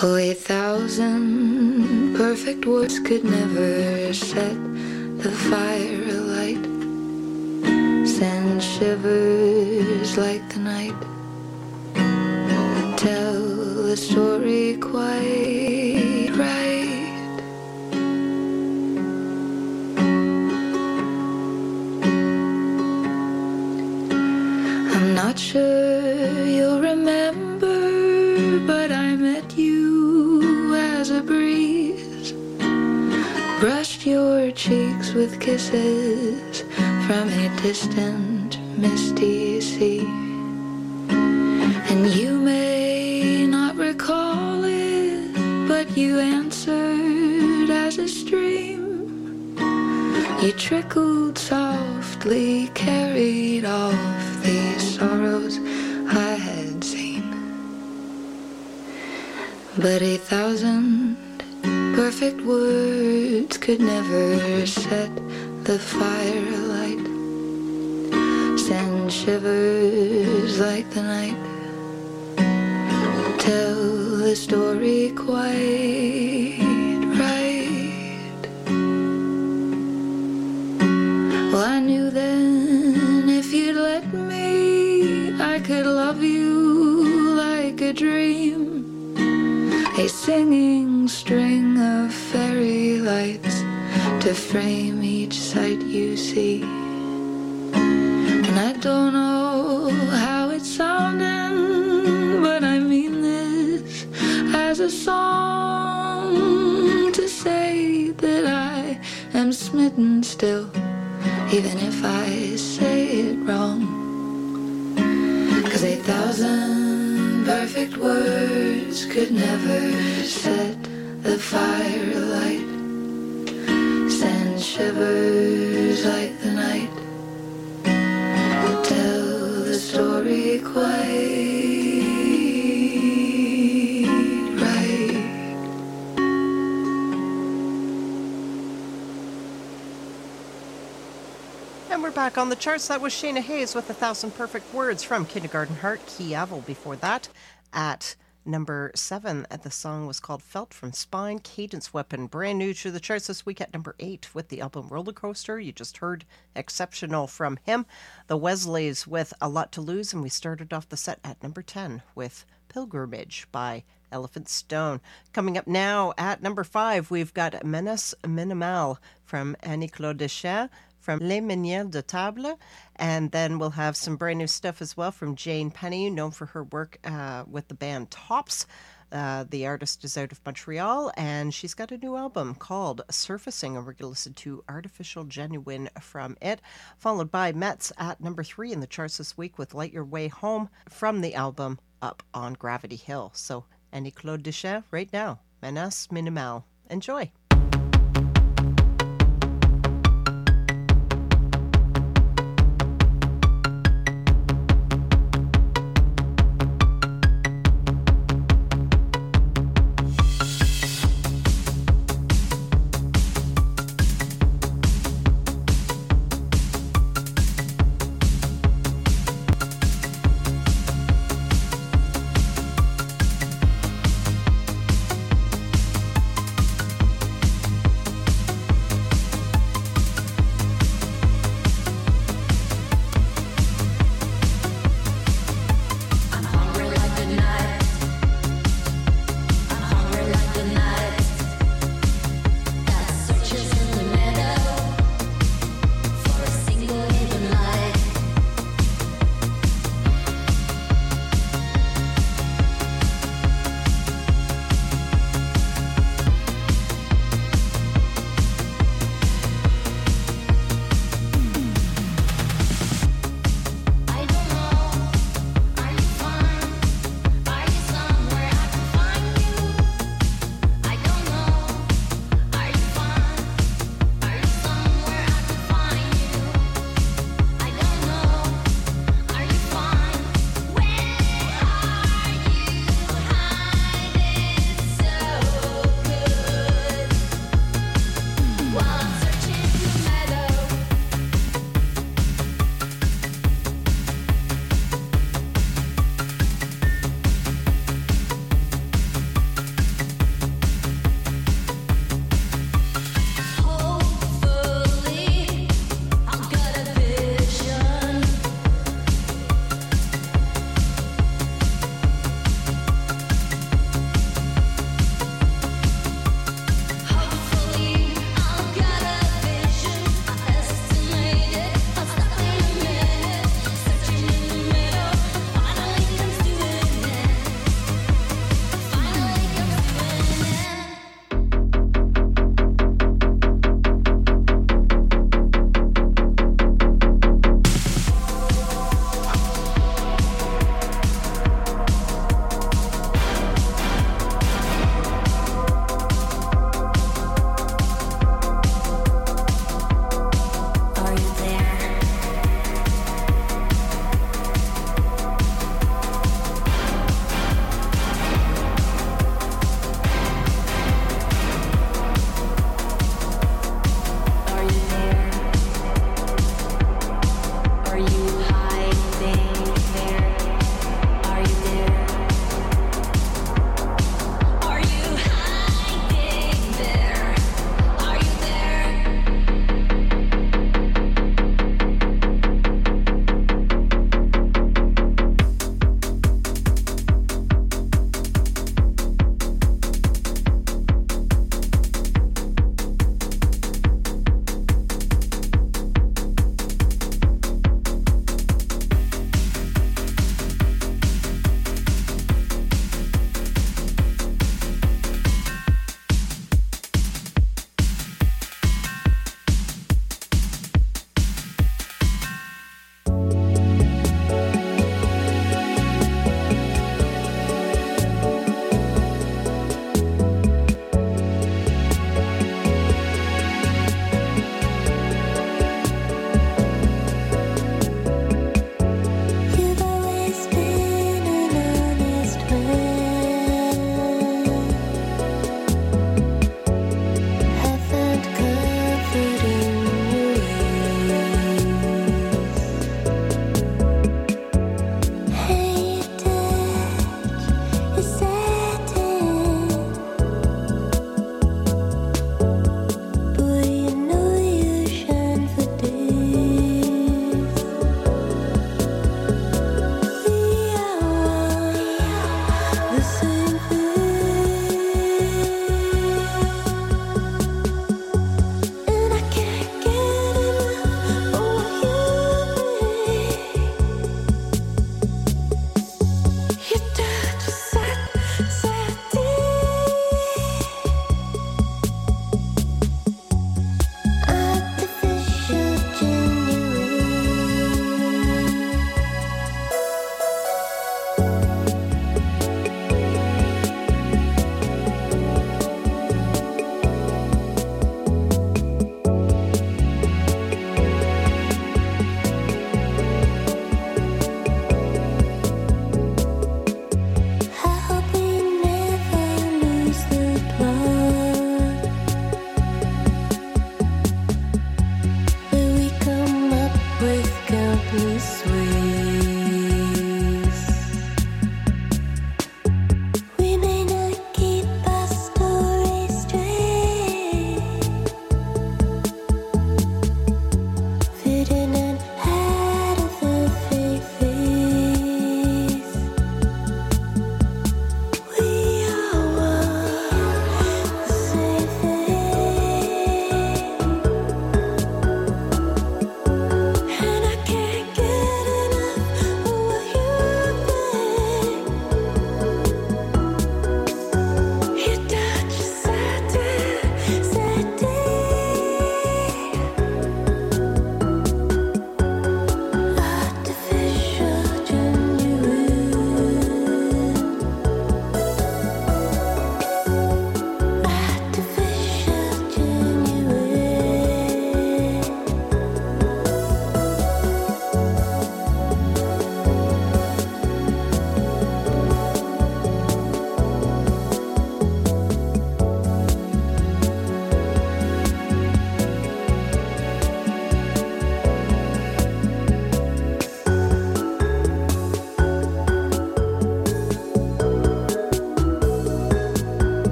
Oh, 1,000 perfect words could never set the fire alight, send shivers like the night, tell the story quite right. I'm not sure you'll remember, but I met you as a breeze, brushed your cheeks with kisses from a distant misty sea. And you may not recall it, but you answered as a stream. You trickled softly, carried off these sorrows I had seen. But 1,000 perfect words could never set the fire alight, send shivers like the night, tell the story quite right. Well, I knew then if you'd let me, I could love you like a dream, a singing string of fairy lights to frame each sight you see. And I don't know how it's sounding, but I mean this as a song, to say that I am smitten still, even if I say it wrong. 'Cause 1,000 perfect words could never set the fire alight, send shivers like the night, tell the story quite right. And we're back on the charts. That was Shayna Hayes with 1,000 Perfect Words from Kindergarten Heart. Kievel before that at number 7. The song was called Felt from Spine. Cadence Weapon, brand new to the charts this week at number 8 with the album Roller Coaster. You just heard Exceptional from him. The Wesleys with A Lot to Lose, and we started off the set at number 10 with Pilgrimage by Elephant Stone. Coming up now at number 5, we've got Menace Minimal from Annie-Claude Deschamps from Les Manières de Table, and then we'll have some brand new stuff as well from Jane Penny, known for her work with the band Tops. The artist is out of Montreal, and she's got a new album called Surfacing, and we're going to listen to Artificial Genuine from it, followed by Metz at number 3 in the charts this week with Light Your Way Home from the album Up on Gravity Hill. So Annie-Claude Deschamps right now, Menace Minimal. Enjoy.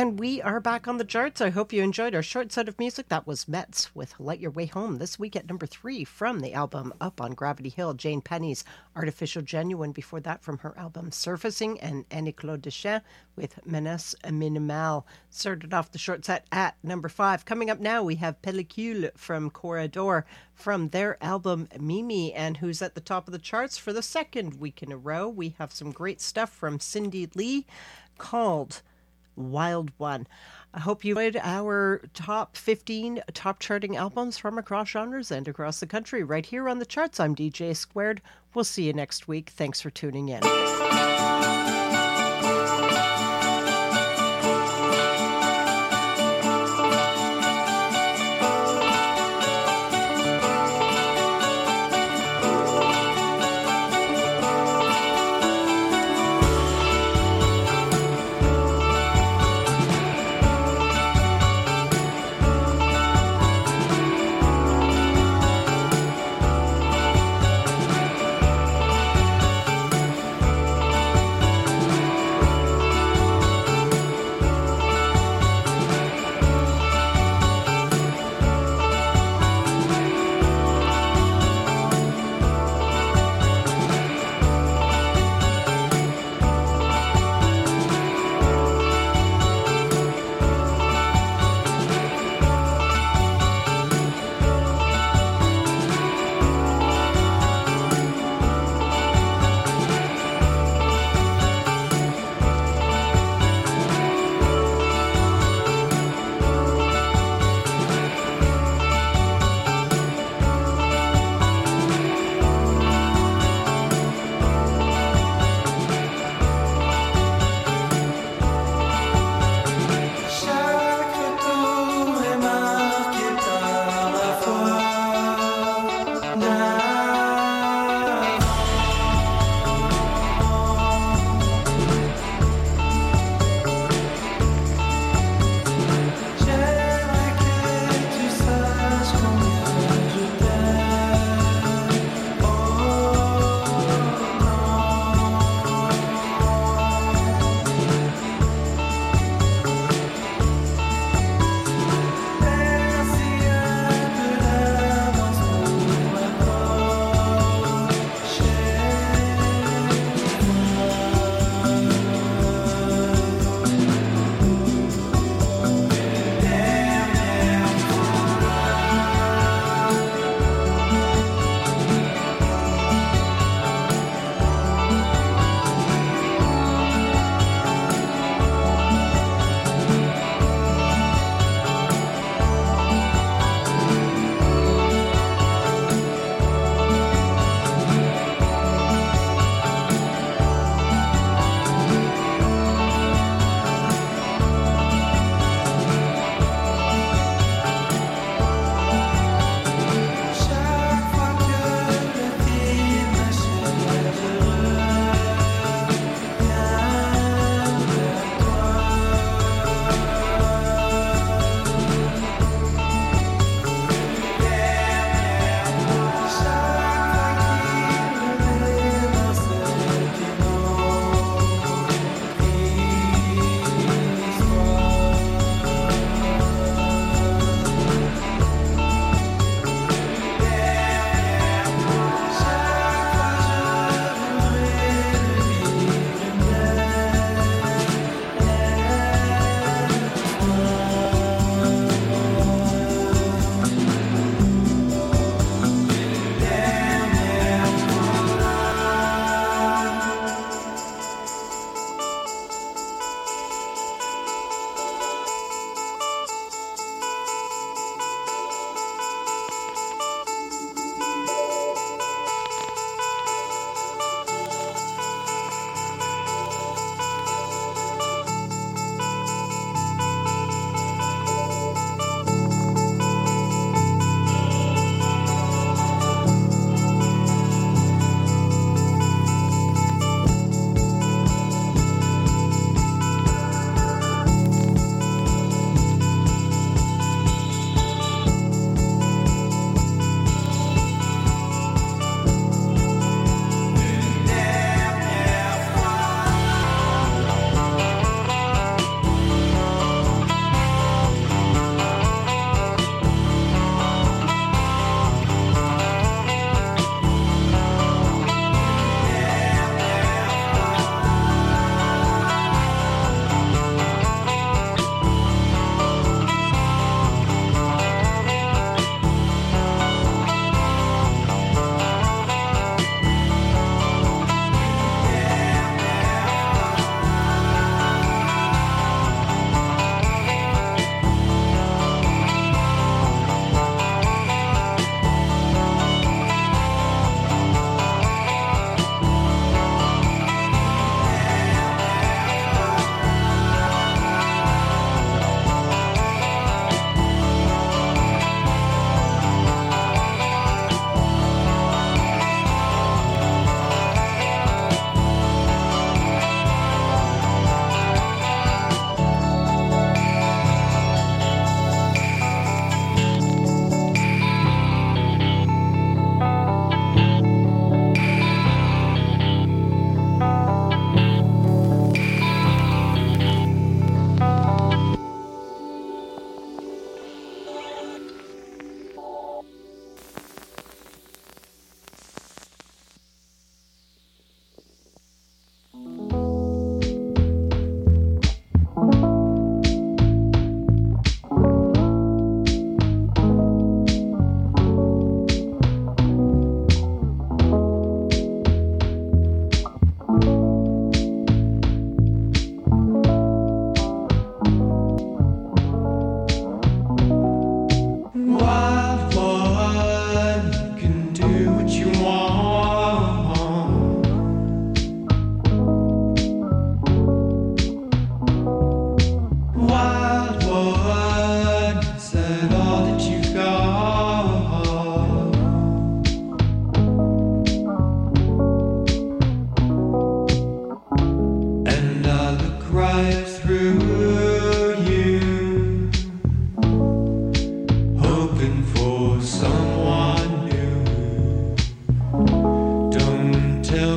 And we are back on the charts. I hope you enjoyed our short set of music. That was Metz with Light Your Way Home. This week at number 3 from the album Up on Gravity Hill, Jane Penny's Artificial Genuine. Before that, from her album Surfacing, and Annie-Claude Deschamps with Menace Minimale. Started off the short set at number 5. Coming up now, we have Pellicule from Corridor from their album Mimi, and who's at the top of the charts for the second week in a row. We have some great stuff from Cindy Lee called Wild One. I hope you enjoyed our top 15 top charting albums from across genres and across the country right here on the charts. I'm DJ Squared. We'll see you next week. Thanks for tuning in.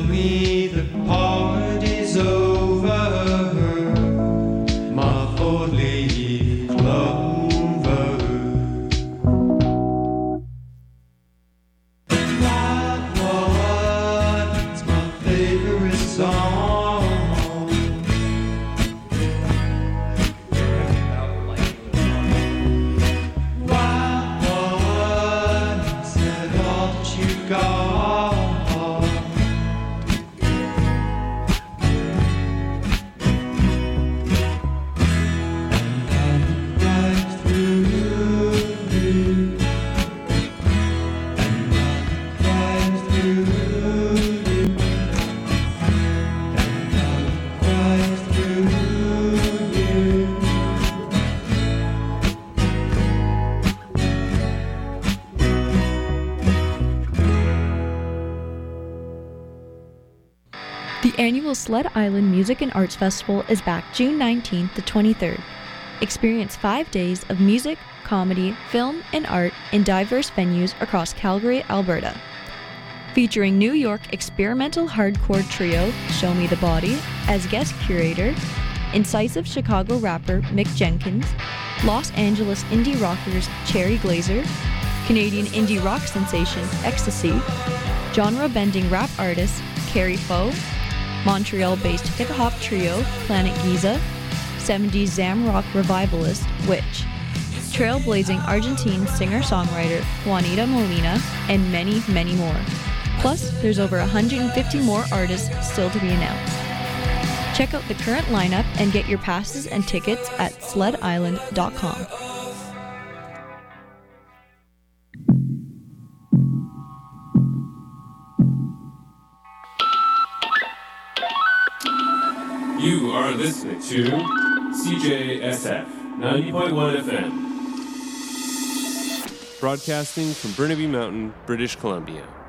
me the party's over, my four-leaf clover. That one's my favorite song. Wild one said all that you got. The annual Sled Island Music and Arts Festival is back June 19th to 23rd. Experience 5 days of music, comedy, film, and art in diverse venues across Calgary, Alberta. Featuring New York experimental hardcore trio Show Me the Body as guest curator, incisive Chicago rapper Mick Jenkins, Los Angeles indie rockers Cherry Glazer, Canadian indie rock sensation Ecstasy, genre-bending rap artist Carrie Foe, Montreal-based hip-hop trio Planet Giza, 70s Zam rock revivalist Witch, trailblazing Argentine singer-songwriter Juanita Molina, and many, many more. Plus, there's over 150 more artists still to be announced. Check out the current lineup and get your passes and tickets at sledisland.com. You are listening to CJSF 90.1 FM. Broadcasting from Burnaby Mountain, British Columbia.